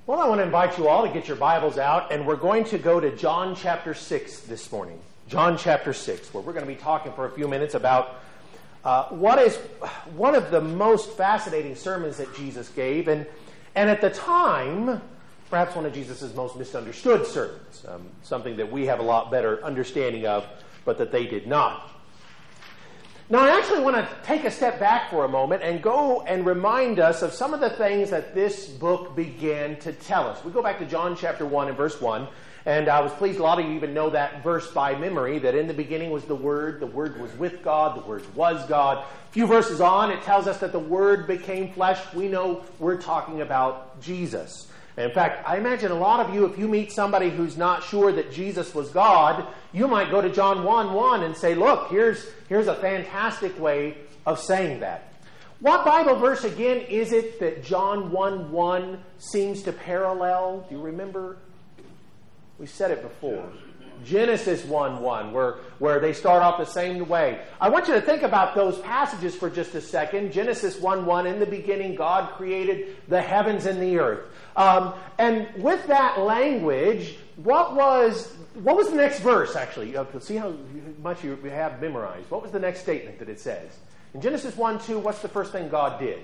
Well, I want to invite you all to get your Bibles out, and we're going to go to John chapter 6 this morning. John chapter 6, where we're going to be talking for a few minutes about what is one of the most fascinating sermons that Jesus gave, and at the time, perhaps one of Jesus' most misunderstood sermons, something that we have a lot better understanding of, but that they did not. Now, I actually want to take a step back for a moment and go and remind us of some of the things that this book began to tell us. We go back to John chapter 1 and verse 1, and I was pleased a lot of you even know that verse by memory, that in the beginning was the Word was with God, the Word was God. A few verses on, it tells us that the Word became flesh. We know we're talking about Jesus. In fact, I imagine a lot of you, if you meet somebody who's not sure that Jesus was God, you might go to John 1:1 and say, look, here's a fantastic way of saying that. What Bible verse, again, is it that John 1:1 seems to parallel? Do you remember? We said it before. Genesis 1:1, where they start off the same way. I want you to think about those passages for just a second. Genesis 1:1, in the beginning, God created the heavens and the earth. And with that language, what was the next verse, actually? See how much you have memorized. What was the next statement that it says? In Genesis 1:2, what's the first thing God did?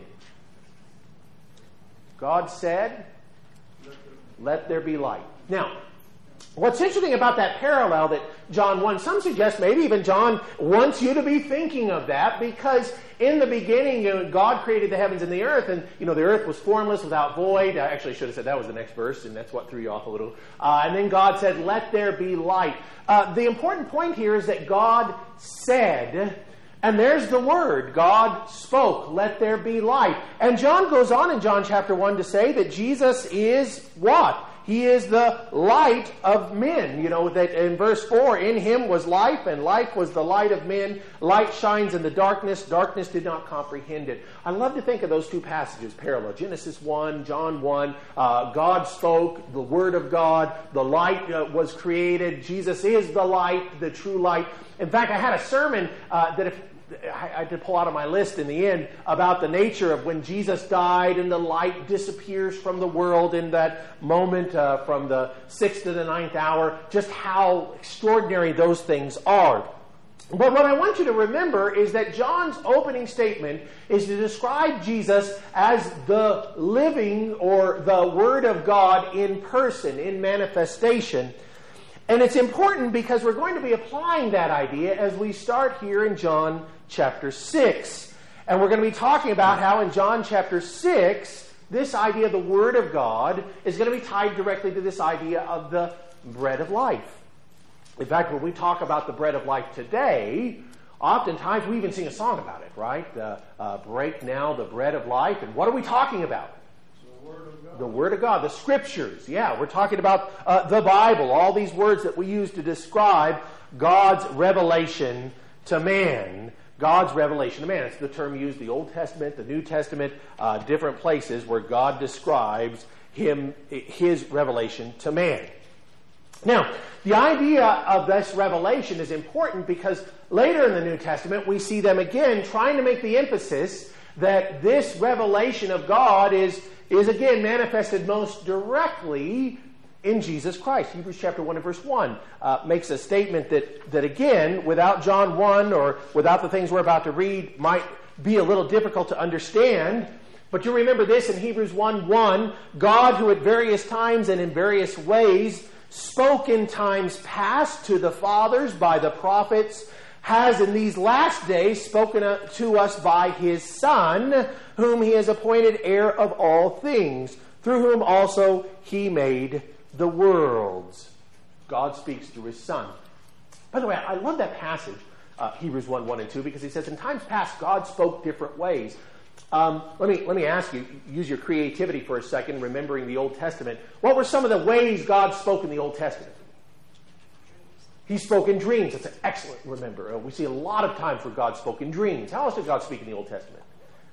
God said, let there be light. Now, what's interesting about that parallel that John 1, some suggest maybe even John wants you to be thinking of that, because in the beginning, God created the heavens and the earth, and the earth was formless, without void. I actually should have said that was the next verse, and that's what threw you off a little. And then God said, let there be light. The important point here is that God said, and there's the word. God spoke, let there be light. And John goes on in John chapter 1 to say that Jesus is what? He is the light of men. That in verse 4, in him was life, and life was the light of men. Light shines in the darkness. Darkness did not comprehend it. I love to think of those two passages parallel. Genesis 1, John 1. God spoke, the Word of God. The light was created. Jesus is the light, the true light. In fact, I had a sermon that I had to pull out of my list in the end about the nature of when Jesus died and the light disappears from the world in that moment from the 6th to the 9th hour, just how extraordinary those things are. But what I want you to remember is that John's opening statement is to describe Jesus as the living or the Word of God in person, in manifestation. And it's important because we're going to be applying that idea as we start here in John chapter 6. And we're going to be talking about how in John chapter 6, this idea of the Word of God is going to be tied directly to this idea of the bread of life. In fact, when we talk about the bread of life today, oftentimes we even sing a song about it, right? Break now the bread of life. And what are we talking about? The Word of God, the Scriptures. Yeah, we're talking about the Bible, all these words that we use to describe God's revelation to man. God's revelation to man. It's the term used in the Old Testament, the New Testament, different places where God describes His revelation to man. Now, the idea of this revelation is important because later in the New Testament we see them again trying to make the emphasis that this revelation of God is again manifested most directly in Jesus Christ. Hebrews chapter 1 and verse 1 makes a statement that again, without John 1 or without the things we're about to read, might be a little difficult to understand. But you remember this in Hebrews 1:1, God, who at various times and in various ways spoke in times past to the fathers by the prophets, has in these last days spoken to us by His Son, whom He has appointed heir of all things, through whom also He made the worlds. God speaks through His Son. By the way, I love that passage, Hebrews 1:1 and 2, because he says, in times past, God spoke different ways. Let me ask you, use your creativity for a second, remembering the Old Testament. What were some of the ways God spoke in the Old Testament? He spoke in dreams. That's an excellent remember. We see a lot of times where God spoke in dreams. How else did God speak in the Old Testament?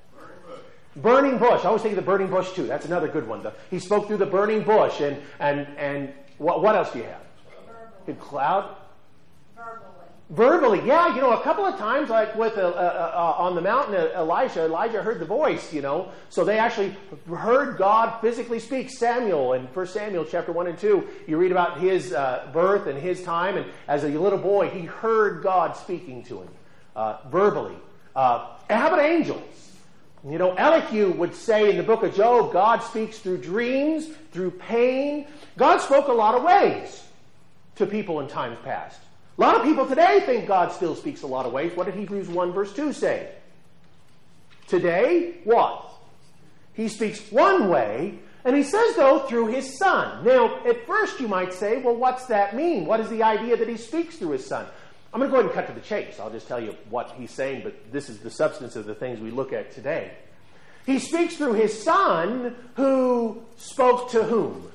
Burning bush. I always think of the burning bush too. That's another good one. He spoke through the burning bush. And what else do you have? Verbally. Cloud? Verbally, yeah, a couple of times, like with on the mountain, Elijah heard the voice, So they actually heard God physically speak. Samuel, in 1 Samuel chapter 1 and 2, you read about his birth and his time, and as a little boy, he heard God speaking to him verbally. How about angels? Elihu would say in the book of Job, God speaks through dreams, through pain. God spoke a lot of ways to people in times past. A lot of people today think God still speaks a lot of ways. What did Hebrews 1 verse 2 say? Today, what? He speaks one way, and he says, though, through his Son. Now, at first you might say, well, what's that mean? What is the idea that he speaks through his Son? I'm going to go ahead and cut to the chase. I'll just tell you what he's saying, but this is the substance of the things we look at today. He speaks through his Son, who spoke to whom?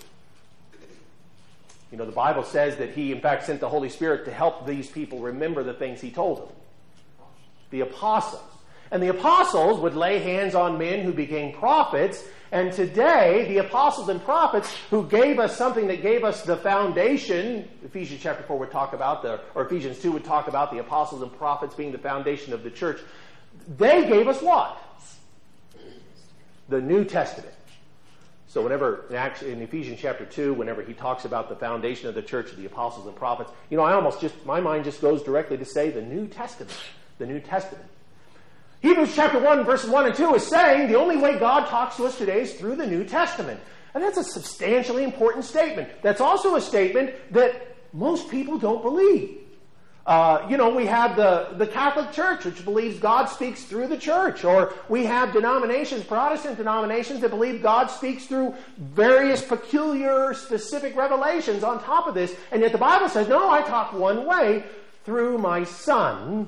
The Bible says that he, in fact, sent the Holy Spirit to help these people remember the things he told them. The apostles. And the apostles would lay hands on men who became prophets. And today, the apostles and prophets who gave us something that gave us the foundation, Ephesians chapter 4 would talk about, or Ephesians 2 would talk about the apostles and prophets being the foundation of the church. They gave us what? The New Testament. So whenever, actually in Ephesians chapter 2, whenever he talks about the foundation of the church, the apostles and prophets, my mind just goes directly to say the New Testament. The New Testament. Hebrews chapter 1, verses 1 and 2 is saying the only way God talks to us today is through the New Testament. And that's a substantially important statement. That's also a statement that most people don't believe. We have the Catholic Church, which believes God speaks through the church. Or we have denominations, Protestant denominations, that believe God speaks through various peculiar, specific revelations on top of this. And yet the Bible says, no, I talk one way, through my Son.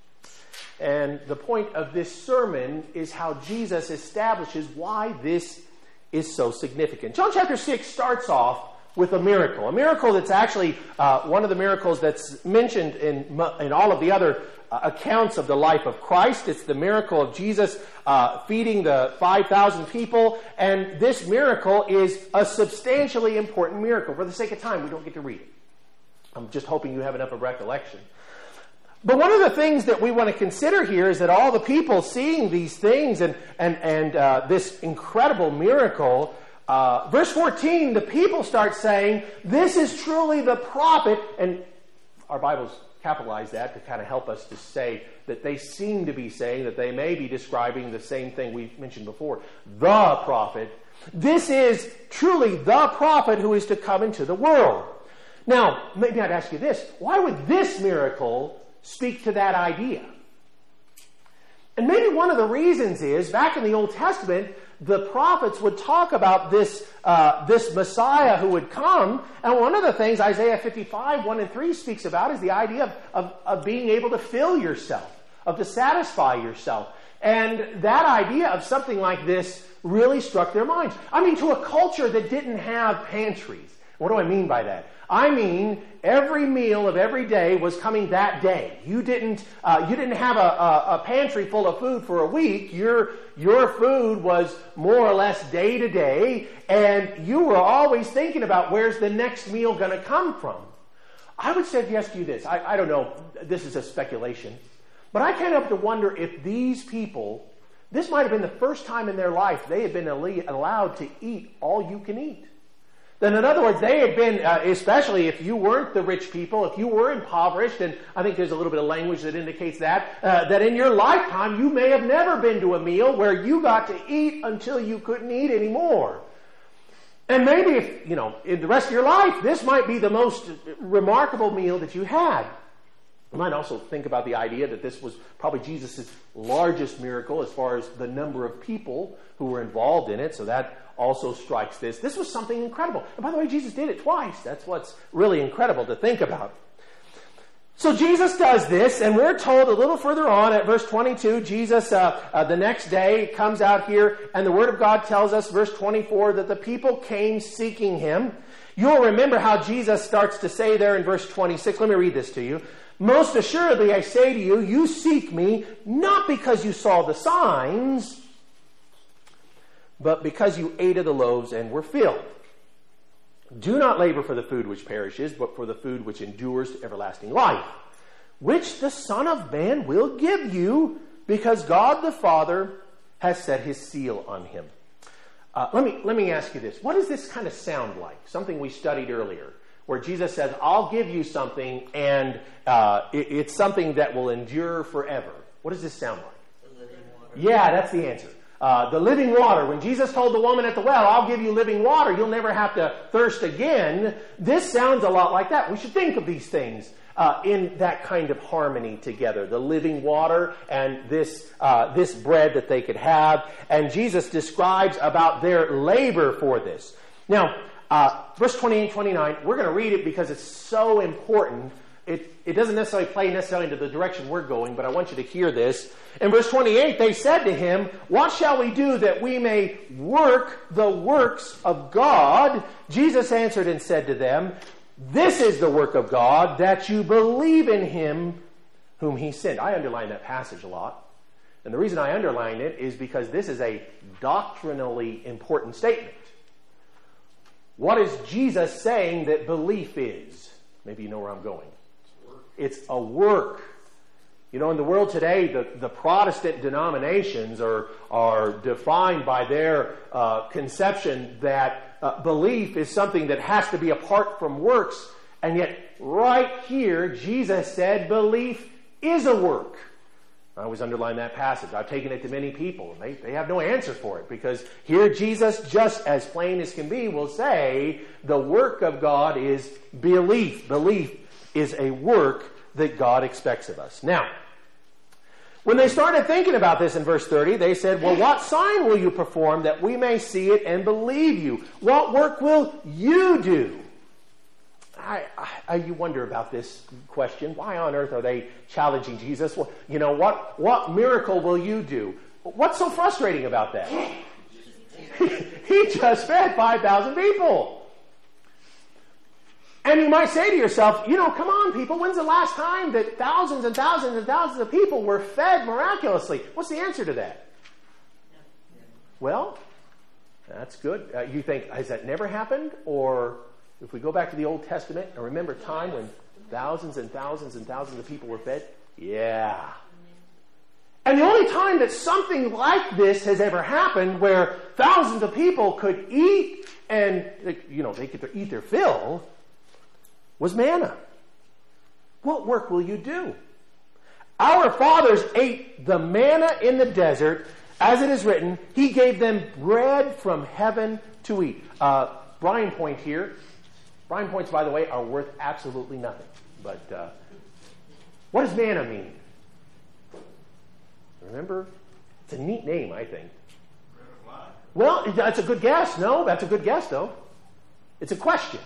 And the point of this sermon is how Jesus establishes why this is so significant. John chapter 6 starts off with a miracle that's actually one of the miracles that's mentioned in all of the other accounts of the life of Christ. It's the miracle of Jesus feeding the 5,000 people, and this miracle is a substantially important miracle. For the sake of time, we don't get to read it. I'm just hoping you have enough of recollection. But one of the things that we want to consider here is that all the people seeing these things and this incredible miracle, verse 14, the people start saying, this is truly the prophet, and our Bibles capitalize that to kind of help us to say that they seem to be saying that they may be describing the same thing we mentioned before, the prophet. This is truly the prophet who is to come into the world. Now, maybe I'd ask you this, why would this miracle speak to that idea? And maybe one of the reasons is, back in the Old Testament, the prophets would talk about this Messiah who would come. And one of the things Isaiah 55, 1 and 3 speaks about is the idea of being able to fill yourself, of to satisfy yourself. And that idea of something like this really struck their minds. I mean, to a culture that didn't have pantries. What do I mean by that? I mean, every meal of every day was coming that day. You didn't have a pantry full of food for a week. Your food was more or less day to day, and you were always thinking about where's the next meal going to come from. I would suggest to you this. I don't know. This is a speculation. But I can't help to wonder if these people, this might have been the first time in their life they had been allowed to eat all you can eat. Then, in other words, they had been, especially if you weren't the rich people, if you were impoverished, and I think there's a little bit of language that indicates that in your lifetime you may have never been to a meal where you got to eat until you couldn't eat anymore. And maybe if, in the rest of your life, this might be the most remarkable meal that you had. You might also think about the idea that this was probably Jesus' largest miracle as far as the number of people who were involved in it, so that also strikes this. This was something incredible. And by the way, Jesus did it twice. That's what's really incredible to think about. So Jesus does this, and we're told a little further on at verse 22, Jesus, the next day, comes out here, and the Word of God tells us, verse 24, that the people came seeking Him. You'll remember how Jesus starts to say there in verse 26. Let me read this to you. Most assuredly, I say to you, you seek me, not because you saw the signs, but because you ate of the loaves and were filled. Do not labor for the food which perishes, but for the food which endures to everlasting life, which the Son of Man will give you, because God the Father has set his seal on him. Let me ask you this. What does this kind of sound like? Something we studied earlier, where Jesus says, I'll give you something, and it's something that will endure forever. What does this sound like? The living water. Yeah, that's the answer. The living water. When Jesus told the woman at the well, I'll give you living water, you'll never have to thirst again. This sounds a lot like that. We should think of these things in that kind of harmony together. The living water and this bread that they could have. And Jesus describes about their labor for this. Now, verse 28 29, we're going to read it because it's so important. It doesn't necessarily play into the direction we're going, but I want you to hear this. In verse 28, they said to him, what shall we do that we may work the works of God? Jesus answered and said to them, this is the work of God, that you believe in him whom he sent. I underline that passage a lot. And the reason I underline it is because this is a doctrinally important statement. What is Jesus saying that belief is? Maybe you know where I'm going. It's a work. You know, in the world today, the Protestant denominations are defined by their conception that belief is something that has to be apart from works. And yet, right here, Jesus said belief is a work. I always underline that passage. I've taken it to many people, and they have no answer for it, because here Jesus, just as plain as can be, will say the work of God is belief. Belief is a work that God expects of us. Now, when they started thinking about this in verse 30, they said, well, what sign will you perform that we may see it and believe you? What work will you do? You wonder about this question. Why on earth are they challenging Jesus? Well, you know, what miracle will you do? What's so frustrating about that? He just fed 5,000 people. And you might say to yourself, you know, come on, people, when's the last time that thousands and thousands and thousands of people were fed miraculously? What's the answer to that? Well, that's good. You think, has that never happened? Or if we go back to the Old Testament and remember a time when thousands and thousands and thousands of people were fed? Yeah. And the only time that something like this has ever happened, where thousands of people could eat and, you know, they could eat their fill, was manna. What work will you do? Our fathers ate the manna in the desert, as it is written, he gave them bread from heaven to eat. Brine point here. Brine points, by the way, are worth absolutely nothing. But what does manna mean? Remember? It's a neat name, I think. Well, that's a good guess. No, that's a good guess, though. It's a question.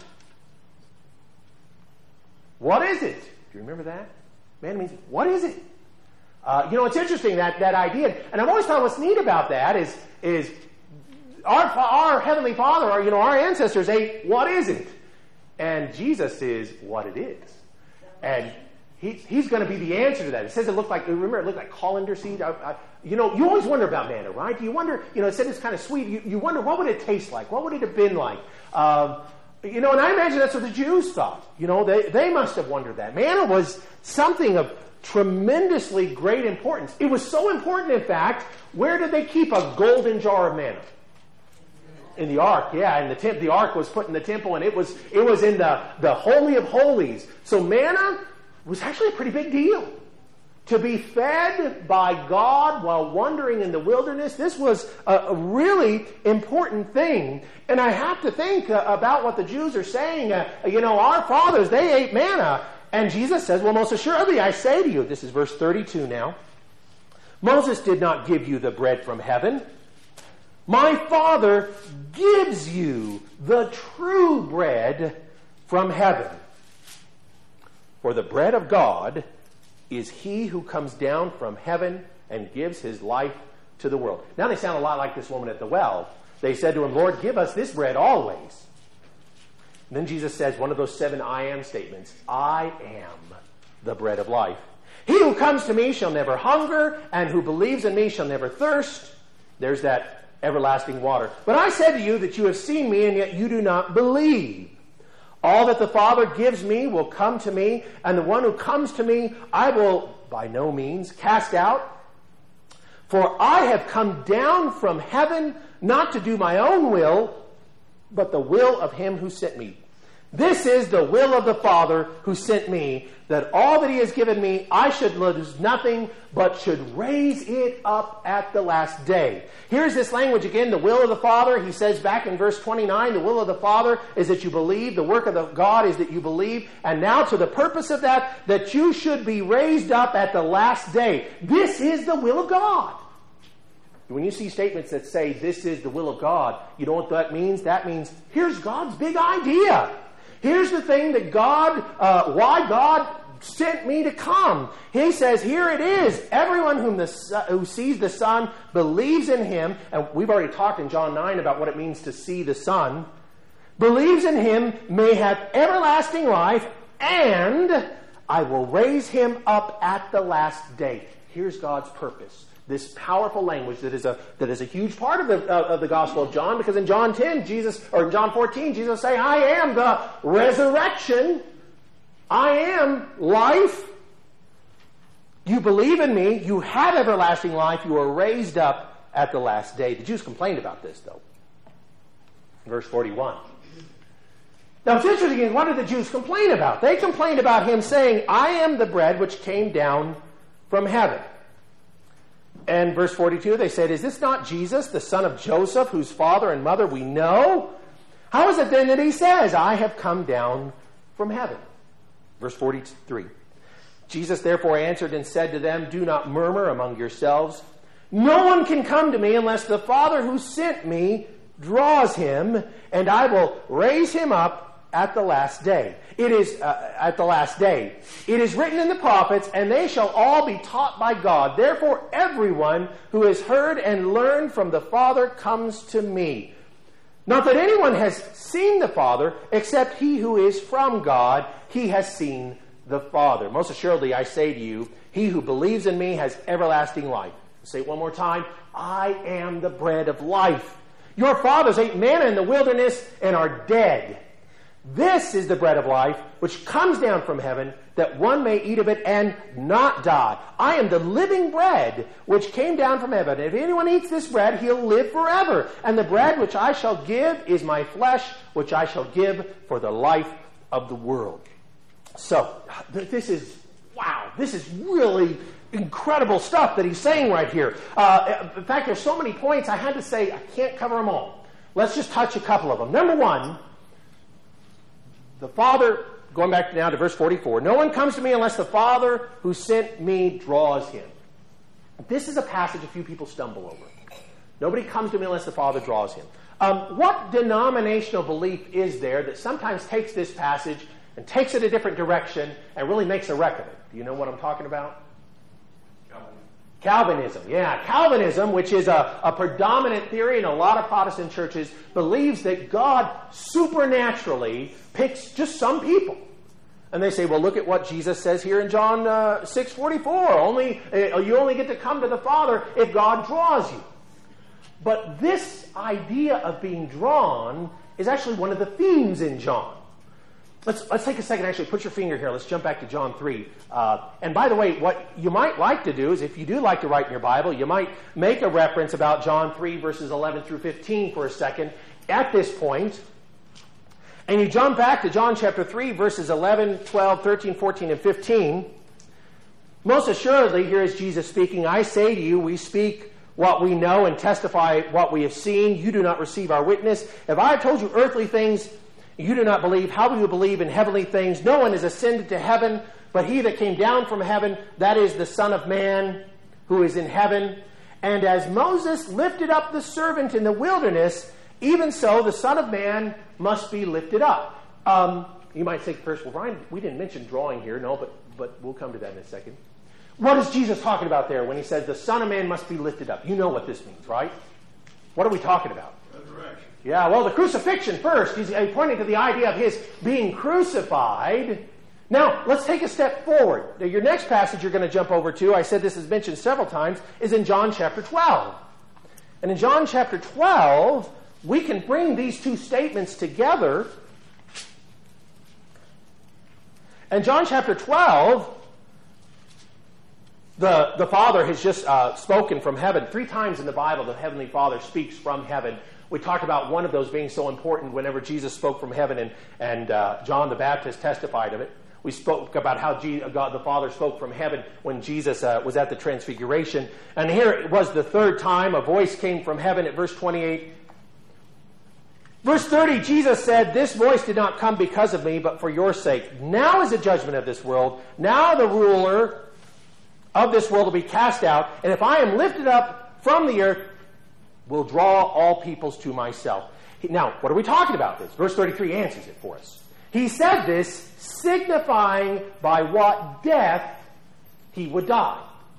What is it? Do you remember that? Manna means, what is it? You know, it's interesting, that idea. And I've always thought what's neat about that is our Heavenly Father, our ancestors ate, what is it? And Jesus is what it is. And he's going to be the answer to that. It says it looked like colander seed. You always wonder about manna, right? You wonder, it said it's kind of sweet. You wonder, what would it taste like? What would it have been like? And I imagine that's what the Jews thought. They must have wondered that. Manna was something of tremendously great importance. It was so important, in fact, where did they keep a golden jar of manna? In the ark, yeah. And the ark was put in the temple, and it was in the Holy of Holies. So manna was actually a pretty big deal. To be fed by God while wandering in the wilderness, this was a really important thing. And I have to think about what the Jews are saying. Our fathers, they ate manna. And Jesus says, well, most assuredly, I say to you, this is verse 32 now, Moses did not give you the bread from heaven. My Father gives you the true bread from heaven. For the bread of God is he who comes down from heaven and gives his life to the world. Now they sound a lot like this woman at the well. They said to him, Lord, give us this bread always. And then Jesus says one of those 7 I am statements. I am the bread of life. He who comes to me shall never hunger, and who believes in me shall never thirst. There's that everlasting water. But I said to you that you have seen me, and yet you do not believe. All that the Father gives me will come to me, and the one who comes to me I will by no means cast out. For I have come down from heaven not to do my own will, but the will of him who sent me. This is the will of the Father who sent me, that all that he has given me I should lose nothing, but should raise it up at the last day. Here's this language again, the will of the Father. He says back in verse 29, the will of the Father is that you believe. The work of God is that you believe. And now to the purpose of that you should be raised up at the last day. This is the will of God. When you see statements that say this is the will of God, you know what that means? That means here's God's big idea. Here's the thing that why God sent me to come. He says, here it is. Everyone who sees the Son believes in him. And we've already talked in John 9 about what it means to see the Son. Believes in him may have everlasting life, and I will raise him up at the last day. Here's God's purpose. This powerful language that is a huge part of the Gospel of John, because in John 10, John 14, Jesus say, I am the resurrection. I am life. You believe in me. You have everlasting life. You are raised up at the last day. The Jews complained about this, though. Verse 41. Now, it's interesting. What did the Jews complain about? They complained about him saying, I am the bread which came down from heaven. And verse 42, they said, is this not Jesus, the son of Joseph, whose father and mother we know? How is it then that he says, I have come down from heaven? Verse 43, Jesus therefore answered and said to them, do not murmur among yourselves. No one can come to me unless the Father who sent me draws him, and I will raise him up at the last day. It is at the last day. It is written in the prophets, and they shall all be taught by God. Therefore, everyone who has heard and learned from the Father comes to me. Not that anyone has seen the Father, except he who is from God. He has seen the Father. Most assuredly, I say to you, he who believes in me has everlasting life. I'll say it one more time. I am the bread of life. Your fathers ate manna in the wilderness and are dead. This is the bread of life, which comes down from heaven, that one may eat of it and not die. I am the living bread, which came down from heaven. If anyone eats this bread, he'll live forever. And the bread which I shall give is my flesh, which I shall give for the life of the world. So, this is really incredible stuff that he's saying right here. In fact, there's so many points, I had to say, I can't cover them all. Let's just touch a couple of them. Number one, the Father, going back now to verse 44, no one comes to me unless the Father who sent me draws him. This is a passage a few people stumble over. Nobody comes to me unless the Father draws him. What denominational belief is there that sometimes takes this passage and takes it a different direction and really makes a wreck of it? Do you know what I'm talking about? Calvinism, yeah. Calvinism, which is a predominant theory in a lot of Protestant churches, believes that God supernaturally picks just some people. And they say, well, look at what Jesus says here in John 6:44. You only get to come to the Father if God draws you. But this idea of being drawn is actually one of the themes in John. Let's take a second, actually, put your finger here. Let's jump back to John 3. And by the way, what you might like to do is, if you do like to write in your Bible, you might make a reference about John 3, verses 11 through 15 for a second at this point. And you jump back to John chapter 3, verses 11, 12, 13, 14, and 15. Most assuredly, here is Jesus speaking, I say to you, we speak what we know and testify what we have seen. You do not receive our witness. If I have told you earthly things, you do not believe, how will you believe in heavenly things? No one has ascended to heaven, but he that came down from heaven, that is the Son of Man, who is in heaven. And as Moses lifted up the servant in the wilderness, even so the Son of Man must be lifted up. You might think first, well, Ryan, we didn't mention drawing here. No, but we'll come to that in a second. What is Jesus talking about there when he says the Son of Man must be lifted up? You know what this means, right? What are we talking about? Resurrection. Yeah, well, the crucifixion first. He's pointing to the idea of his being crucified. Now, let's take a step forward. Now, your next passage you're going to jump over to, I said this is mentioned several times, is in John chapter 12. And in John chapter 12, we can bring these two statements together In John chapter 12, the Father has just spoken from heaven. 3 times in the Bible, the Heavenly Father speaks from heaven. We talked about one of those being so important whenever Jesus spoke from heaven, and John the Baptist testified of it. We spoke about how God the Father spoke from heaven when Jesus was at the Transfiguration. And here it was the 3rd time a voice came from heaven at verse 28. Verse 30, Jesus said, "This voice did not come because of me, but for your sake. Now is the judgment of this world. Now the ruler of this world will be cast out. And if I am lifted up from the earth, will draw all peoples to myself." Now, what are we talking about this? Verse 33 answers it for us. He said this, signifying by what death he would die.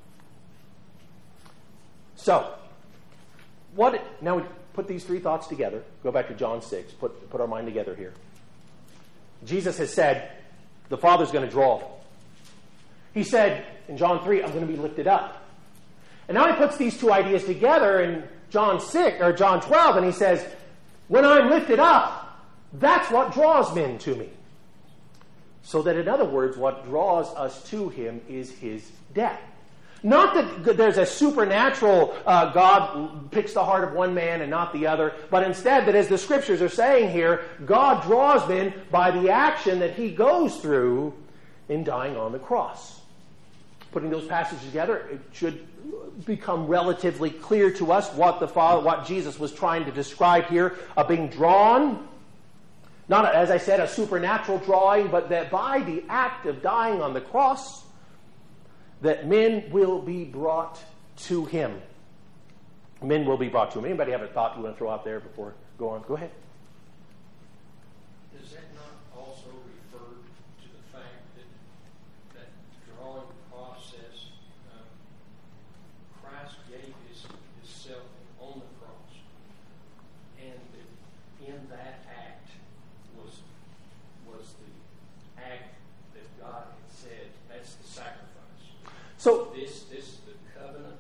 So, now we put these 3 thoughts together. Go back to John 6. Put our mind together here. Jesus has said, the Father's going to draw them. He said in John 3, I'm going to be lifted up. And now he puts these 2 ideas together in John 12, and he says, when I'm lifted up, that's what draws men to me. So that, in other words, what draws us to him is his death. Not that there's a supernatural God picks the heart of one man and not the other, but instead that, as the Scriptures are saying here, God draws men by the action that he goes through in dying on the cross. Putting those passages together, it should become relatively clear to us what Jesus was trying to describe here, of being drawn. Not, as I said, a supernatural drawing, but that by the act of dying on the cross, that men will be brought to him. Men will be brought to him. Anybody have a thought you want to throw out there before I go on? Go ahead. Does that not also refer to the fact that drawing process, Christ gave himself on the cross, and that in that act was the act that God had said, that's the sacrifice. So this is the covenant.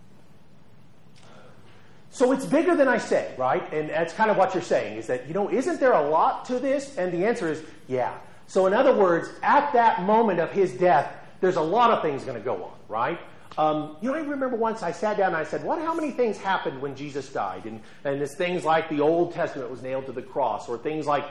So it's bigger than I said, right? And that's kind of what you're saying, is that, isn't there a lot to this? And the answer is, yeah. So in other words, at that moment of his death, there's a lot of things going to go on, right? I remember once I sat down and I said, how many things happened when Jesus died? And it's things like the Old Testament was nailed to the cross, or things like,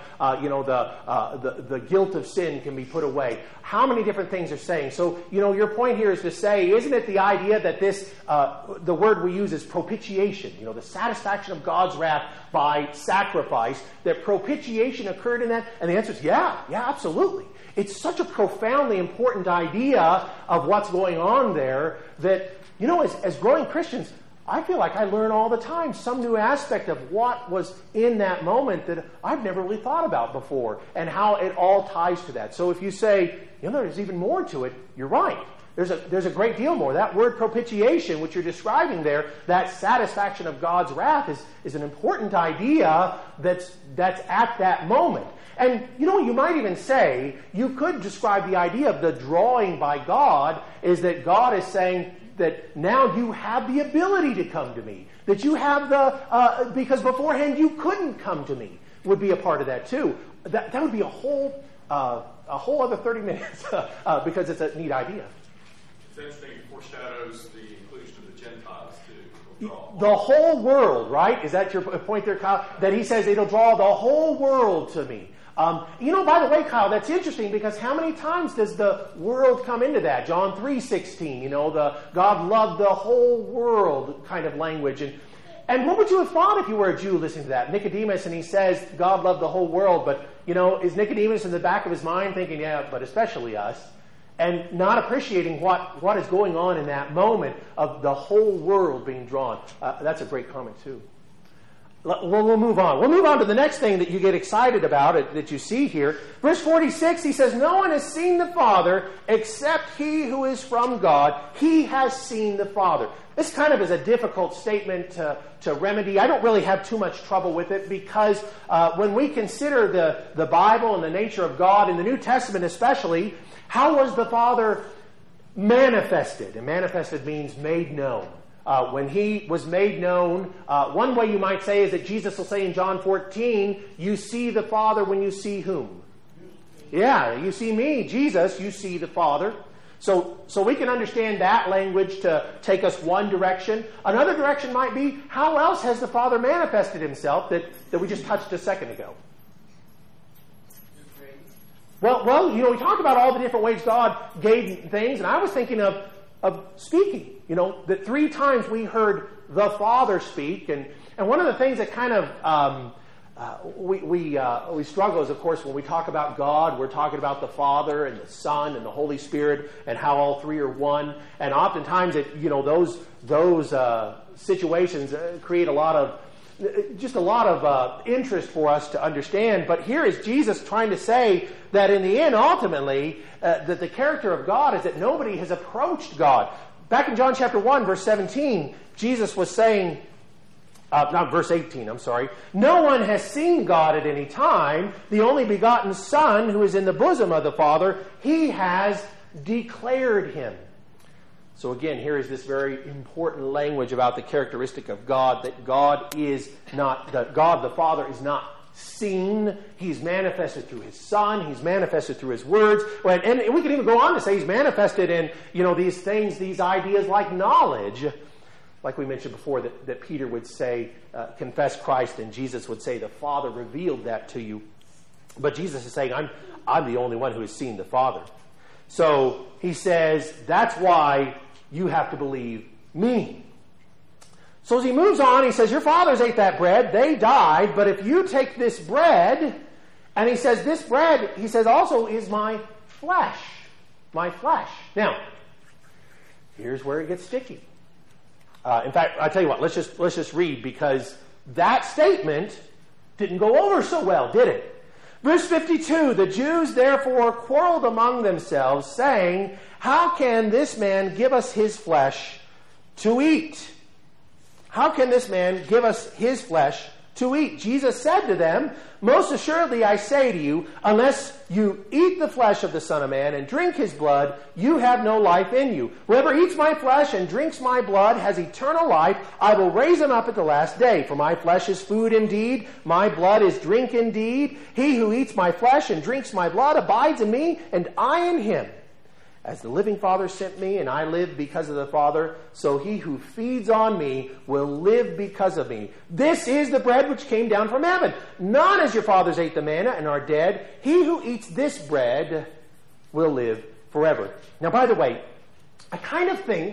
the guilt of sin can be put away. How many different things are saying? So, your point here is to say, isn't it the idea that this, the word we use is propitiation, the satisfaction of God's wrath by sacrifice, that propitiation occurred in that? And the answer is, yeah, absolutely. It's such a profoundly important idea of what's going on there that, as growing Christians, I feel like I learn all the time some new aspect of what was in that moment that I've never really thought about before, and how it all ties to that. So if you say, there's even more to it, you're right. There's a great deal more. That word propitiation, which you're describing there, that satisfaction of God's wrath is an important idea that's at that moment. And, you might even say, you could describe the idea of the drawing by God is that God is saying that now you have the ability to come to me. That you have because beforehand you couldn't come to me, would be a part of that too. That would be a whole other 30 minutes because it's a neat idea. It's interesting, it foreshadows the inclusion of the Gentiles too. The whole world, right? Is that your point there, Kyle? That he says it'll draw the whole world to me. By the way, Kyle, that's interesting because how many times does the world come into that? John 3:16, the God loved the whole world kind of language. And what would you have thought if you were a Jew listening to that? Nicodemus, and he says God loved the whole world, but, is Nicodemus in the back of his mind thinking, yeah, but especially us, and not appreciating what is going on in that moment of the whole world being drawn? That's a great comment, too. We'll move on. We'll move on to the next thing that you get excited about, that you see here. Verse 46, he says, no one has seen the Father except he who is from God. He has seen the Father. This kind of is a difficult statement to remedy. I don't really have too much trouble with it because when we consider the Bible and the nature of God, in the New Testament especially, how was the Father manifested? And manifested means made known. When he was made known, one way you might say is that Jesus will say in John 14, you see the Father when you see whom? Yeah, you see me, Jesus, you see the Father. So we can understand that language to take us one direction. Another direction might be, how else has the Father manifested himself that we just touched a second ago? Well, we talk about all the different ways God gave things, and I was thinking of speaking. That 3 times we heard the Father speak, and one of the things that kind of we struggle is, of course, when we talk about God, we're talking about the Father and the Son and the Holy Spirit and how all 3 are one. And oftentimes, those situations create a lot of interest for us to understand. But here is Jesus trying to say that in the end, ultimately, that the character of God is that nobody has approached God. Back in John chapter 1, verse 17, Jesus was saying, not verse 18, I'm sorry. No one has seen God at any time. The only begotten Son, who is in the bosom of the Father, he has declared him. So again, here is this very important language about the characteristic of God, that God the Father is not seen. He's manifested through his Son. He's manifested through his words. And we can even go on to say he's manifested in, these things, these ideas like knowledge. Like we mentioned before, that Peter would say, confess Christ, and Jesus would say, the Father revealed that to you. But Jesus is saying, I'm the only one who has seen the Father. So he says, that's why you have to believe me. So as he moves on, he says, your fathers ate that bread, they died, but if you take this bread, and he says, this bread, he says, also is my flesh. My flesh. Now, here's where it gets sticky. In fact, I'll tell you what, let's just read, because that statement didn't go over so well, did it? Verse 52, the Jews therefore quarreled among themselves, saying, how can this man give us his flesh to eat? How can this man give us his flesh to eat? Jesus said to them, most assuredly I say to you, unless you eat the flesh of the Son of Man and drink his blood, you have no life in you. Whoever eats my flesh and drinks my blood has eternal life. I will raise him up at the last day. For my flesh is food indeed, my blood is drink indeed. He who eats my flesh and drinks my blood abides in me, and I in him. As the living Father sent me, and I live because of the Father, so he who feeds on me will live because of me. This is the bread which came down from heaven, not as your fathers ate the manna and are dead. He who eats this bread will live forever. Now, by the way, I kind of think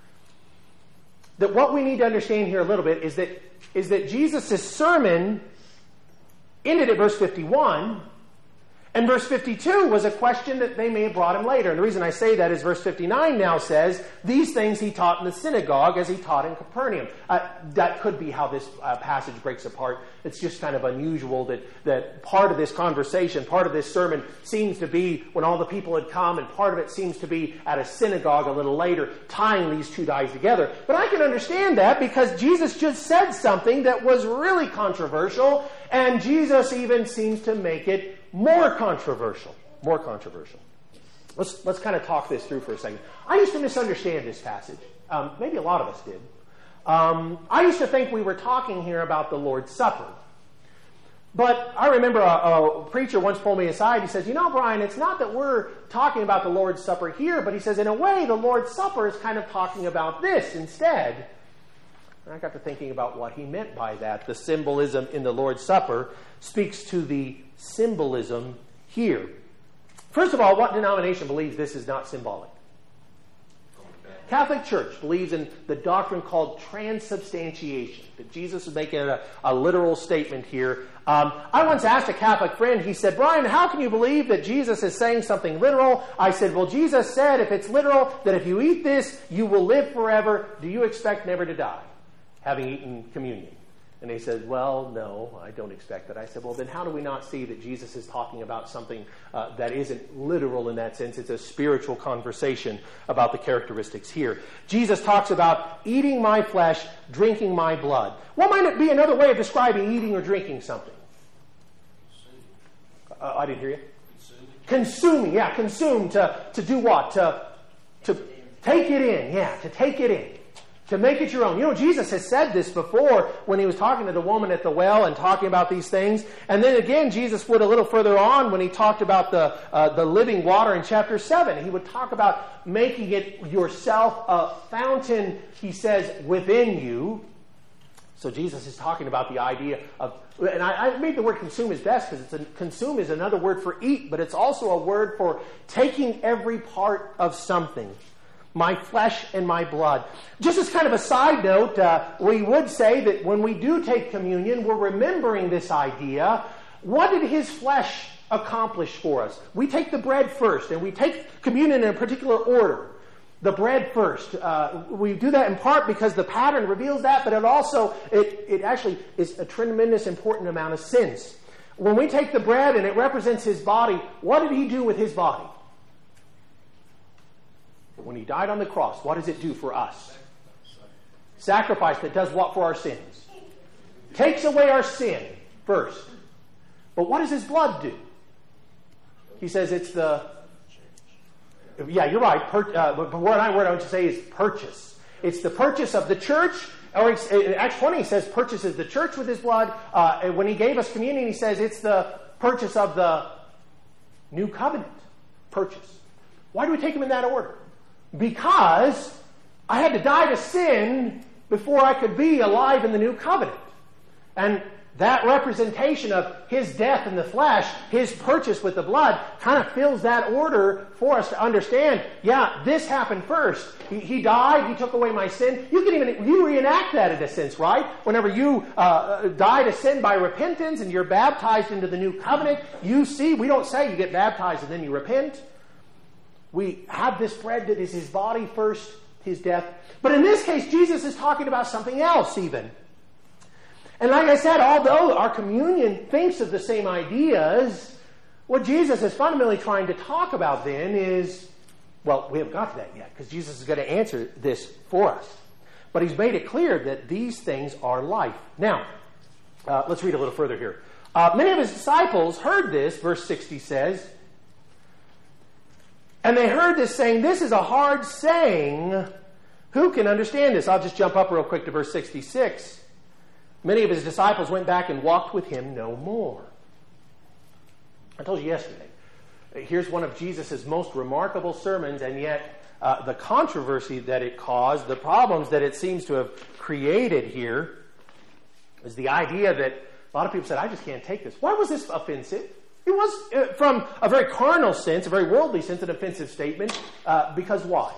that what we need to understand here a little bit is that Jesus' sermon ended at verse 51, and verse 52 was a question that they may have brought him later. And the reason I say that is verse 59 now says, these things he taught in the synagogue as he taught in Capernaum. That could be how this passage breaks apart. It's just kind of unusual that part of this conversation, part of this sermon seems to be when all the people had come, and part of it seems to be at a synagogue a little later, tying these two guys together. But I can understand that because Jesus just said something that was really controversial, and Jesus even seems to make it more controversial. More controversial. Let's kind of talk this through for a second. I used to misunderstand this passage. Maybe a lot of us did. I used to think we were talking here about the Lord's Supper. But I remember a preacher once pulled me aside. He says, Brian, it's not that we're talking about the Lord's Supper here, but he says, in a way, the Lord's Supper is kind of talking about this instead. And I got to thinking about what he meant by that. The symbolism in the Lord's Supper speaks to the symbolism here. First of all, what denomination believes this is not symbolic? Catholic Church believes in the doctrine called transubstantiation, that Jesus is making a literal statement here. I once asked a Catholic friend, he said, Brian, how can you believe that Jesus is saying something literal? I said, well, Jesus said, if it's literal, that if you eat this, you will live forever. Do you expect never to die, having eaten communion? And they said, well, no, I don't expect that. I said, well, then how do we not see that Jesus is talking about something that isn't literal in that sense? It's a spiritual conversation about the characteristics here. Jesus talks about eating my flesh, drinking my blood. What might it be another way of describing eating or drinking something? I didn't hear you. Consuming, yeah, consume, to do what? To take it in, yeah, to take it in. To make it your own. You know, Jesus has said this before when he was talking to the woman at the well and talking about these things. And then again, Jesus would a little further on when he talked about the living water in chapter 7. He would talk about making it yourself a fountain, he says, within you. So Jesus is talking about the idea of, and I made the word consume is best because consume is another word for eat, but it's also a word for taking every part of something. My flesh and my blood. Just as kind of a side note, we would say that when we do take communion, we're remembering this idea. What did his flesh accomplish for us? We take the bread first, and we take communion in a particular order. The bread first. We do that in part because the pattern reveals that, but it actually is a tremendous important amount of sins. When we take the bread and it represents his body, what did he do with his body? When he died on the cross, what does it do for us? Sacrifice that does what for our sins? Takes away our sin first. But what does his blood do? He says it's the... Yeah, you're right. But what I want to say is purchase. It's the purchase of the church. Or in Acts 20, he says purchases the church with his blood. And when he gave us communion, he says it's the purchase of the new covenant. Purchase. Why do we take them in that order? Because I had to die to sin before I could be alive in the new covenant. And that representation of his death in the flesh, his purchase with the blood, kind of fills that order for us to understand, yeah, this happened first. He died, he took away my sin. You reenact that in a sense, right? Whenever you die to sin by repentance and you're baptized into the new covenant, you see, we don't say you get baptized and then you repent. We have this bread that is his body first, his death. But in this case, Jesus is talking about something else even. And like I said, although our communion thinks of the same ideas, what Jesus is fundamentally trying to talk about then is, well, we haven't got to that yet, because Jesus is going to answer this for us. But he's made it clear that these things are life. Now, let's read a little further here. Many of his disciples heard this, verse 60 says, and they heard this saying, this is a hard saying. Who can understand this? I'll just jump up real quick to verse 66. Many of his disciples went back and walked with him no more. I told you yesterday. Here's one of Jesus' most remarkable sermons, and yet the controversy that it caused, the problems that it seems to have created here, is the idea that a lot of people said, I just can't take this. Why was this offensive? It was, from a very carnal sense, a very worldly sense, an offensive statement. Because why?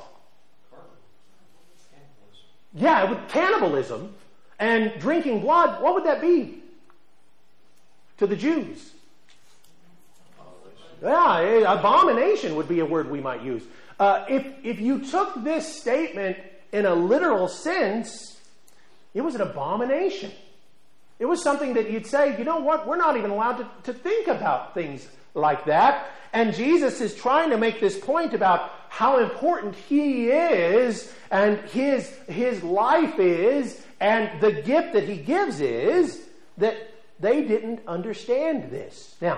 Yeah, cannibalism and drinking blood, what would that be to the Jews? Yeah, abomination would be a word we might use. If you took this statement in a literal sense, it was an abomination. It was something that you'd say, you know what, we're not even allowed to think about things like that. And Jesus is trying to make this point about how important he is and his life is, and the gift that he gives is that they didn't understand this. Now,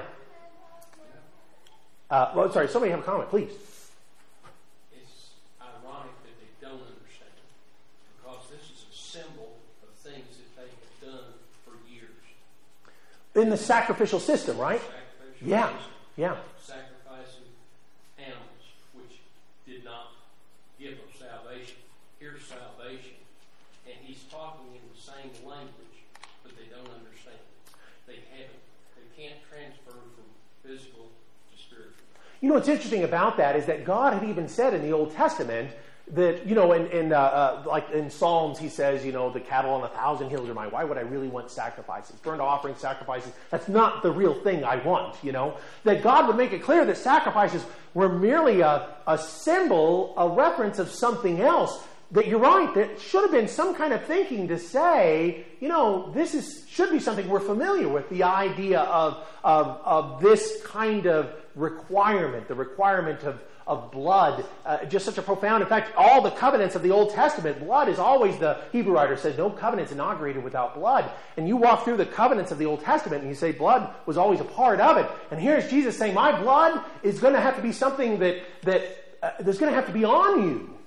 somebody have a comment, please. It's ironic that they don't understand, because this is a symbol of things that they have done for years. In the sacrificial system, right? Yeah. Sacrificing animals, which did not give them salvation. Here's salvation. And he's talking in the same language, but they don't understand. They can't transfer from physical to spiritual. You know what's interesting about that is that God had even said in the Old Testament that, like in Psalms, he says, the cattle on 1,000 hills are mine. Why would I really want sacrifices? Burnt offerings, sacrifices. That's not the real thing I want, That God would make it clear that sacrifices were merely a symbol, a reference of something else. That you're right, there should have been some kind of thinking to say, this should be something we're familiar with, the idea of this kind of requirement, the requirement of blood, just such a profound, in fact, all the covenants of the Old Testament, blood is always, the Hebrew writer says, no covenant's inaugurated without blood. And you walk through the covenants of the Old Testament and you say blood was always a part of it. And here's Jesus saying, my blood is going to have to be something that there's going to have to be on you.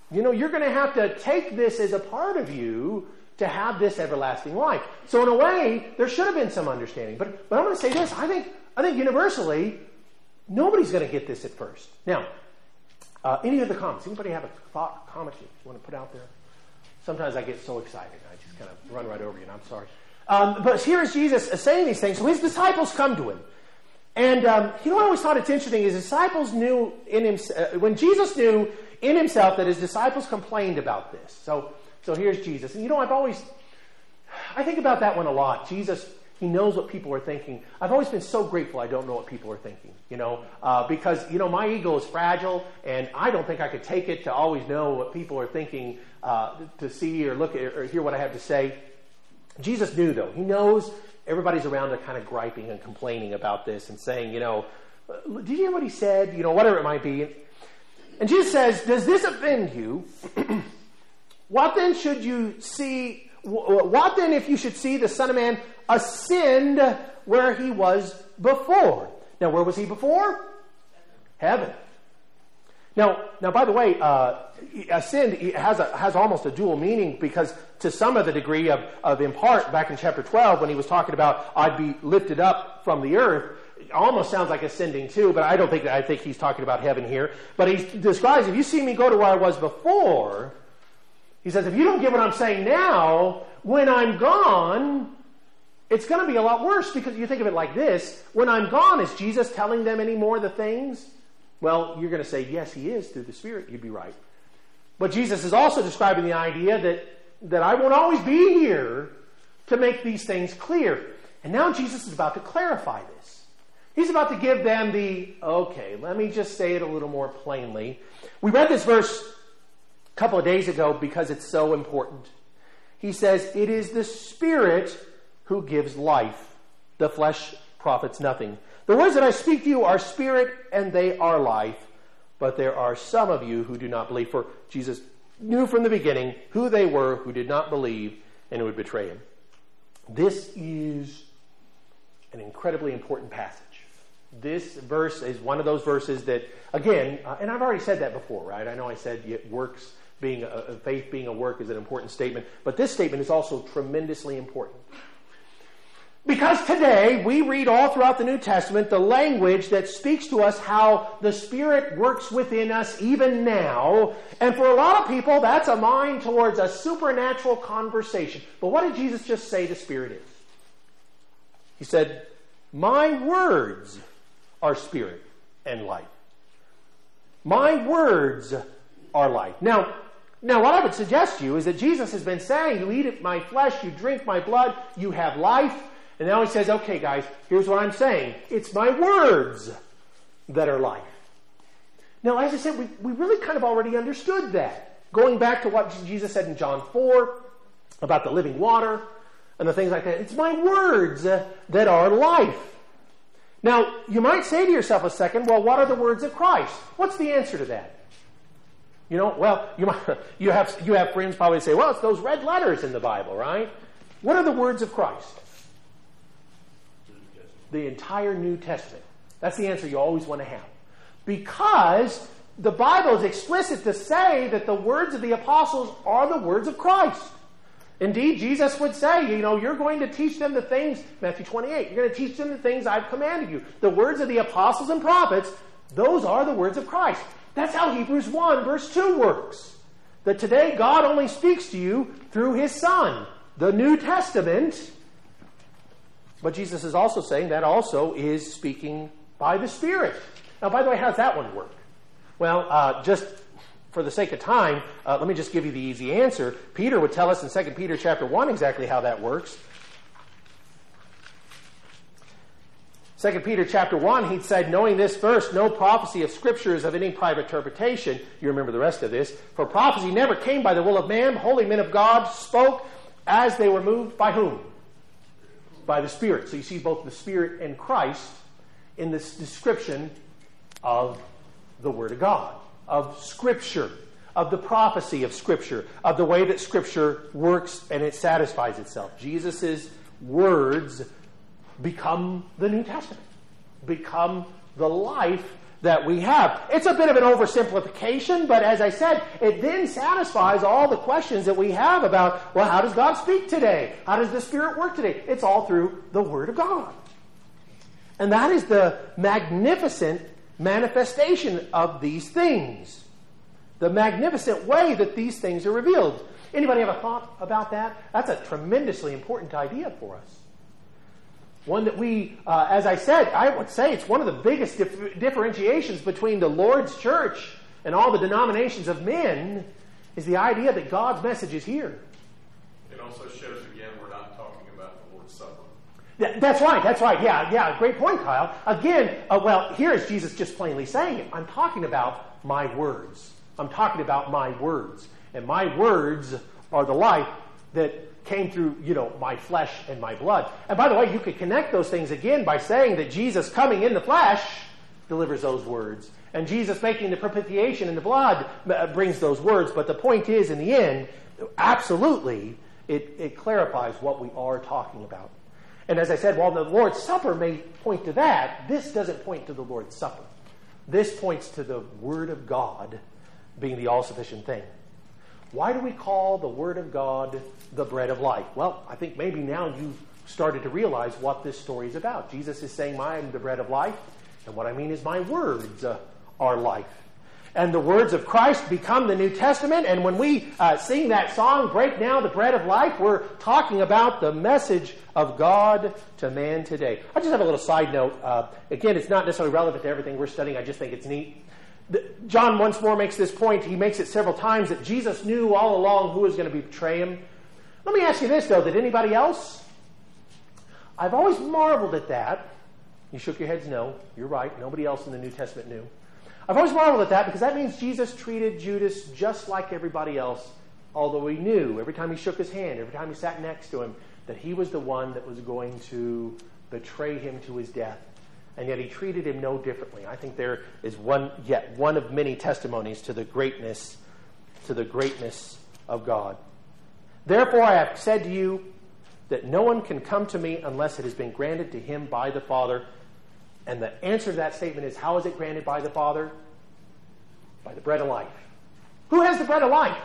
you're going to have to take this as a part of you to have this everlasting life. So in a way, there should have been some understanding. But I'm going to say this. I think universally, nobody's going to get this at first. Now, any other comments? Anybody have a thought, comment you want to put out there? Sometimes I get so excited. I just kind of run right over you, and I'm sorry. But here is Jesus saying these things. So his disciples come to him. And I always thought it's interesting. His disciples knew in himself, when Jesus knew in himself that his disciples complained about this. So here's Jesus. And I think about that one a lot. Jesus, he knows what people are thinking. I've always been so grateful I don't know what people are thinking, because, my ego is fragile, and I don't think I could take it to always know what people are thinking, to see or look at or hear what I have to say. Jesus knew, though. He knows everybody's around there kind of griping and complaining about this and saying, did you hear what he said? Whatever it might be. And Jesus says, does this offend you? What then if you should see the Son of Man ascend where he was before? Now, where was he before? Heaven. Now, by the way, ascend has almost a dual meaning, because to some of the degree of in part, back in chapter 12, when he was talking about I'd be lifted up from the earth, it almost sounds like ascending too, but I think he's talking about heaven here. But he describes, if you see me go to where I was before, he says, if you don't get what I'm saying now, when I'm gone, it's going to be a lot worse, because you think of it like this. When I'm gone, is Jesus telling them any more of the things? Well, you're going to say, yes, he is, through the Spirit. You'd be right. But Jesus is also describing the idea that I won't always be here to make these things clear. And now Jesus is about to clarify this. He's about to give them let me just say it a little more plainly. We read this verse a couple of days ago because it's so important. He says, it is the Spirit who gives life. The flesh profits nothing. The words that I speak to you are spirit and they are life. But there are some of you who do not believe. For Jesus knew from the beginning who they were who did not believe and who would betray him. This is an incredibly important passage. This verse is one of those verses that, again, and I've already said that before, right? I know I said faith being a work is an important statement. But this statement is also tremendously important. Because today, we read all throughout the New Testament the language that speaks to us how the Spirit works within us even now. And for a lot of people, that's a mind towards a supernatural conversation. But what did Jesus just say the Spirit is? He said, my words are spirit and life. My words are life. Now, what I would suggest to you is that Jesus has been saying, you eat my flesh, you drink my blood, you have life. And now he says, okay, guys, here's what I'm saying. It's my words that are life. Now, as I said, we really kind of already understood that. Going back to what Jesus said in John 4 about the living water and the things like that. It's my words that are life. Now, you might say to yourself a second, well, what are the words of Christ? What's the answer to that? You have friends probably say, well, it's those red letters in the Bible, right? What are the words of Christ? The entire New Testament. That's the answer you always want to have. Because the Bible is explicit to say that the words of the apostles are the words of Christ. Indeed, Jesus would say, you're going to teach them the things, Matthew 28, you're going to teach them the things I've commanded you. The words of the apostles and prophets, those are the words of Christ. That's how Hebrews 1 verse 2 works. That today God only speaks to you through His Son. The New Testament. But Jesus is also saying that also is speaking by the Spirit. Now, by the way, how does that one work? Well, just for the sake of time, let me just give you the easy answer. Peter would tell us in 2 Peter chapter 1 exactly how that works. 2 Peter chapter 1, he said, knowing this first, no prophecy of Scripture is of any private interpretation. You remember the rest of this. For prophecy never came by the will of man. Holy men of God spoke as they were moved by whom? By the Spirit. So you see both the Spirit and Christ in this description of the Word of God, of Scripture, of the prophecy of Scripture, of the way that Scripture works and it satisfies itself. Jesus' words become the New Testament, become the life that we have. It's a bit of an oversimplification, but as I said, it then satisfies all the questions that we have about, well, how does God speak today? How does the Spirit work today? It's all through the Word of God. And that is the magnificent manifestation of these things. The magnificent way that these things are revealed. Anybody have a thought about that? That's a tremendously important idea for us. One that we, as I said, I would say it's one of the biggest differentiations between the Lord's church and all the denominations of men is the idea that God's message is here. It also shows, again, we're not talking about the Lord's Supper. That's right. Yeah, great point, Kyle. Again, well, here is Jesus just plainly saying it. I'm talking about my words. I'm talking about my words. And my words are the life that came through, my flesh and my blood. And by the way, you could connect those things again by saying that Jesus coming in the flesh delivers those words. And Jesus making the propitiation in the blood brings those words. But the point is, in the end, absolutely, it clarifies what we are talking about. And as I said, while the Lord's Supper may point to that, this doesn't point to the Lord's Supper. This points to the Word of God being the all-sufficient thing. Why do we call the Word of God the bread of life? Well, I think maybe now you've started to realize what this story is about. Jesus is saying, I am the bread of life, and what I mean is my words are life. And the words of Christ become the New Testament, and when we sing that song, Break Now the Bread of Life, we're talking about the message of God to man today. I just have a little side note. Again, it's not necessarily relevant to everything we're studying. I just think it's neat. John once more makes this point. He makes it several times that Jesus knew all along who was going to betray him. Let me ask you this, though. Did anybody else? I've always marveled at that. You shook your heads no. You're right. Nobody else in the New Testament knew. I've always marveled at that because that means Jesus treated Judas just like everybody else, although he knew every time he shook his hand, every time he sat next to him, that he was the one that was going to betray him to his death. And yet he treated him no differently. I think there is one of many testimonies to the greatness of God. Therefore I have said to you that no one can come to me unless it has been granted to him by the Father. And the answer to that statement is, how is it granted by the Father? By the bread of life. Who has the bread of life?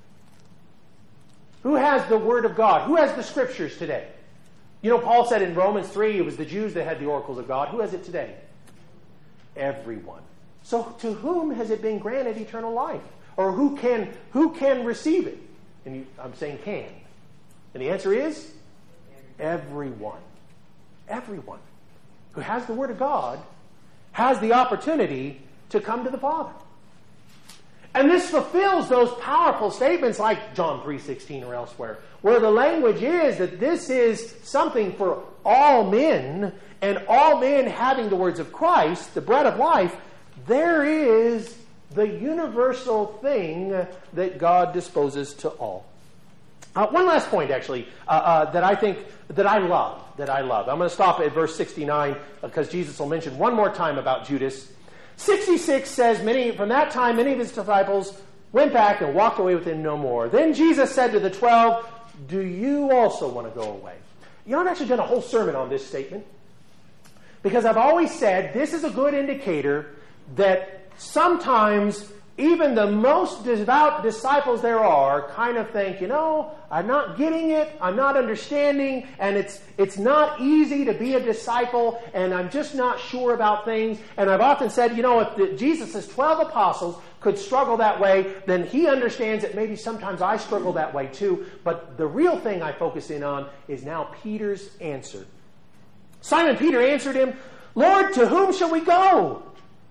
Who has the Word of God? Who has the Scriptures today? Paul said in Romans 3, it was the Jews that had the oracles of God. Who has it today? Everyone. So to whom has it been granted eternal life? Or who can receive it? And I'm saying can. And the answer is everyone. Everyone who has the Word of God has the opportunity to come to the Father. And this fulfills those powerful statements like John 3:16 or elsewhere, where the language is that this is something for all men, and all men having the words of Christ, the bread of life. There is the universal thing that God disposes to all. One last point, actually, that I love. I'm going to stop at verse 69 because Jesus will mention one more time about Judas. 66 says, from that time, many of his disciples went back and walked away with him no more. Then Jesus said to the 12, do you also want to go away? I've actually done a whole sermon on this statement because I've always said this is a good indicator that sometimes even the most devout disciples there are kind of think, I'm not getting it, I'm not understanding, and it's not easy to be a disciple, and I'm just not sure about things. And I've often said, if Jesus' 12 apostles could struggle that way, then he understands that maybe sometimes I struggle that way too. But the real thing I focus in on is now Peter's answer. Simon Peter answered him, Lord, to whom shall we go?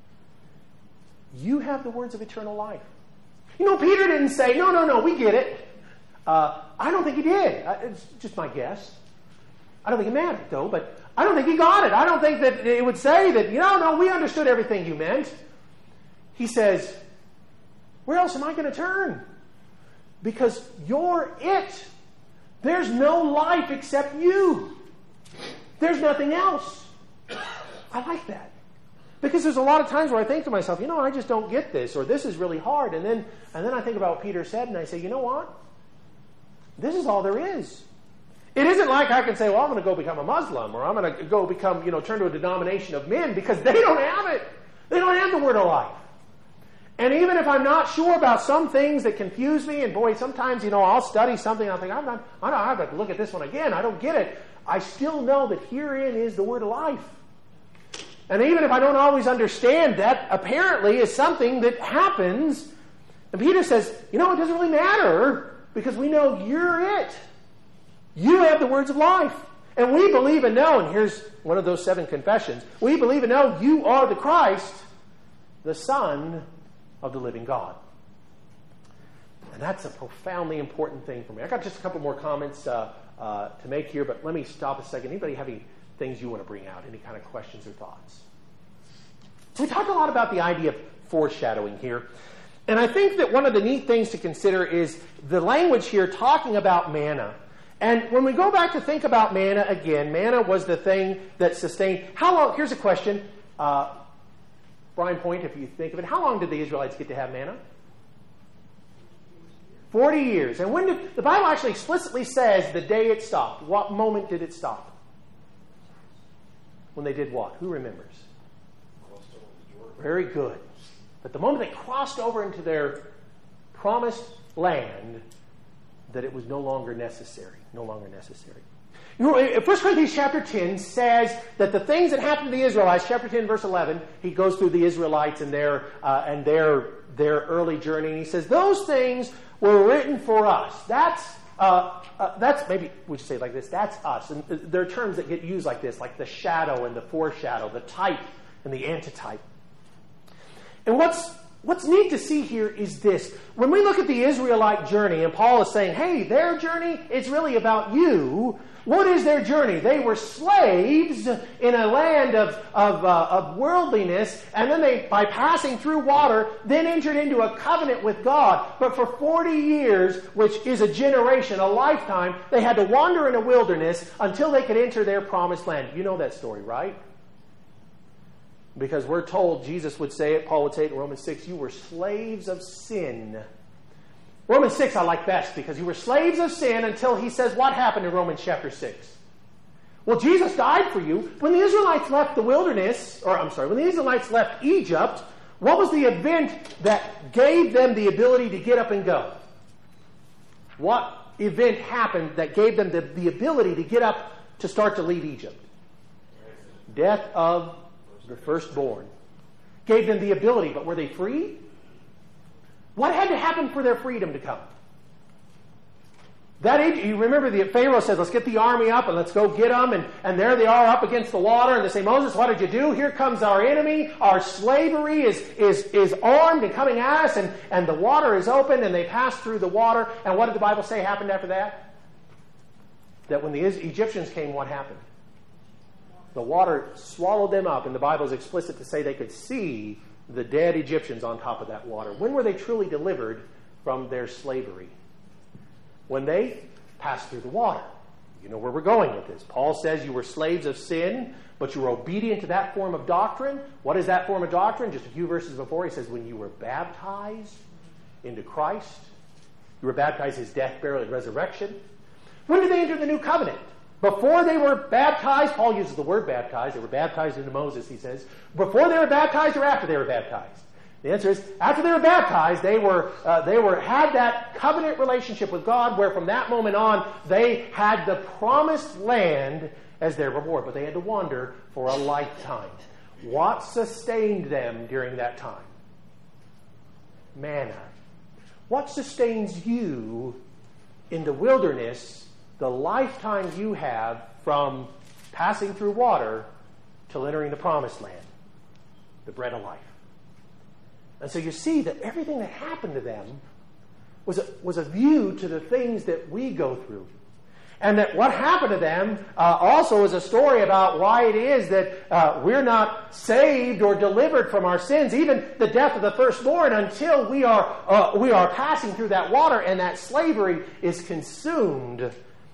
You have the words of eternal life. Peter didn't say, no, we get it. I don't think he did. It's just my guess. I don't think it mattered, though, but I don't think he got it. I don't think that it would say that, no, we understood everything you meant. He says, where else am I going to turn? Because you're it. There's no life except you. There's nothing else. I like that. Because there's a lot of times where I think to myself, I just don't get this, or this is really hard. And then I think about what Peter said, and I say, you know what? This is all there is. It isn't like I can say, well, I'm going to go become a Muslim, or I'm going to go become, turn to a denomination of men, because they don't have it. They don't have the word of life. And even if I'm not sure about some things that confuse me, and boy, sometimes, I'll study something and I'll think, I have to look at this one again. I don't get it. I still know that herein is the word of life. And even if I don't always understand, that apparently is something that happens. And Peter says, it doesn't really matter because we know you're it. You have the words of life. And we believe and know, and here's one of those 7 confessions, we believe and know you are the Christ, the Son of the living God. And that's a profoundly important thing for me. I got just a couple more comments to make here, but let me stop a second. Anybody have any things you want to bring out? Any kind of questions or thoughts? So we talked a lot about the idea of foreshadowing here. And I think that one of the neat things to consider is the language here talking about manna. And when we go back to think about manna again, manna was the thing that sustained. How long? Here's a question. Brian Point, if you think of it, how long did the Israelites get to have manna? 40 years. And when did the Bible actually explicitly says the day it stopped? What moment did it stop? When they did what? Who remembers? Very good. But the moment they crossed over into their promised land, that it was no longer necessary. No longer necessary. 1 Corinthians chapter 10 says that the things that happened to the Israelites, chapter 10, verse 11, he goes through the Israelites and their early journey, and he says, those things were written for us. That's maybe we should say it like this, that's us. And there are terms that get used like this, like the shadow and the foreshadow, the type and the antitype. And what's neat to see here is this. When we look at the Israelite journey, and Paul is saying, hey, their journey is really about you. What is their journey? They were slaves in a land of worldliness, and then they, by passing through water, then entered into a covenant with God. But for 40 years, which is a generation, a lifetime, they had to wander in a wilderness until they could enter their promised land. You know that story, right? Because we're told, Jesus would say it, Paul would say it in Romans 6, you were slaves of sin. Romans 6 I like best because you were slaves of sin until he says what happened in Romans chapter 6. Well, Jesus died for you. When the Israelites left the wilderness, when the Israelites left Egypt, what was the event that gave them the ability to get up and go? What event happened that gave them the ability to get up to start to leave Egypt? Death of the firstborn. Gave them the ability, but were they free? What had to happen for their freedom to come? You remember the Pharaoh said, let's get the army up and let's go get them. And there they are up against the water. And they say, Moses, what did you do? Here comes our enemy. Our slavery is armed and coming at us. And the water is open and they pass through the water. And what did the Bible say happened after that? That when the Egyptians came, what happened? The water swallowed them up. And the Bible is explicit to say they could see the dead Egyptians on top of that water. When were they truly delivered from their slavery? When they passed through the water. You know where we're going with this. Paul says you were slaves of sin, but you were obedient to that form of doctrine. What is that form of doctrine? Just a few verses before, he says, when you were baptized into Christ, you were baptized in his death, burial, and resurrection. When did they enter the new covenant? Before they were baptized, Paul uses the word baptized. They were baptized into Moses, he says. Before they were baptized or after they were baptized? The answer is, after they were baptized, they had that covenant relationship with God where from that moment on, they had the promised land as their reward. But they had to wander for a lifetime. What sustained them during that time? Manna. What sustains you in the wilderness the lifetime you have from passing through water till entering the promised land? The bread of life. And so you see that everything that happened to them was a view to the things that we go through. And that what happened to them also is a story about why it is that we're not saved or delivered from our sins, even the death of the firstborn, until we are passing through that water and that slavery is consumed.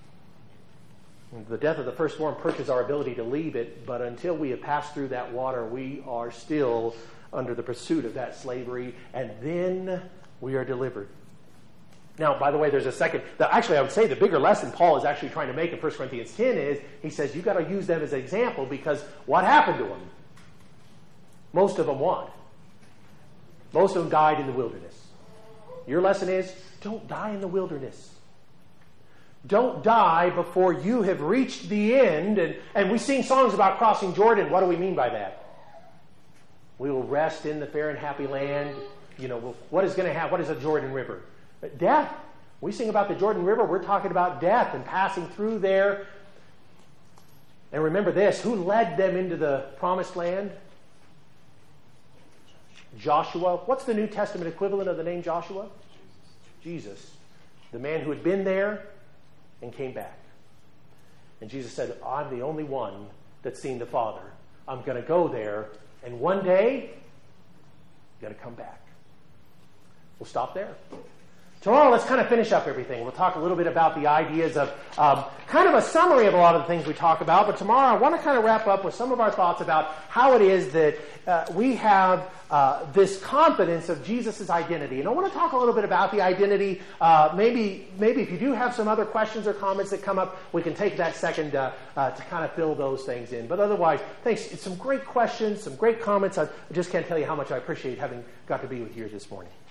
The death of the firstborn purchases our ability to leave it, but until we have passed through that water, we are still under the pursuit of that slavery, and then we are delivered. Now, by the way, there's a second. Actually, I would say the bigger lesson Paul is actually trying to make in 1 Corinthians 10 is, he says, you've got to use them as an example because what happened to them? Most of them won. Most of them died in the wilderness. Your lesson is, don't die in the wilderness. Don't die before you have reached the end. And we sing songs about crossing Jordan. What do we mean by that? We will rest in the fair and happy land. You know, what is going to happen? What is a Jordan River? Death. We sing about the Jordan River. We're talking about death and passing through there. And remember this, who led them into the promised land? Joshua. What's the New Testament equivalent of the name Joshua? Jesus. The man who had been there and came back. And Jesus said, I'm the only one that's seen the Father. I'm going to go there, and one day, I'm going to come back. We'll stop there. Tomorrow, let's kind of finish up everything. We'll talk a little bit about the ideas of kind of a summary of a lot of the things we talk about. But tomorrow, I want to kind of wrap up with some of our thoughts about how it is that we have this confidence of Jesus' identity. And I want to talk a little bit about the identity. Maybe if you do have some other questions or comments that come up, we can take that second to kind of fill those things in. But otherwise, thanks. It's some great questions, some great comments. I just can't tell you how much I appreciate having got to be with you here this morning.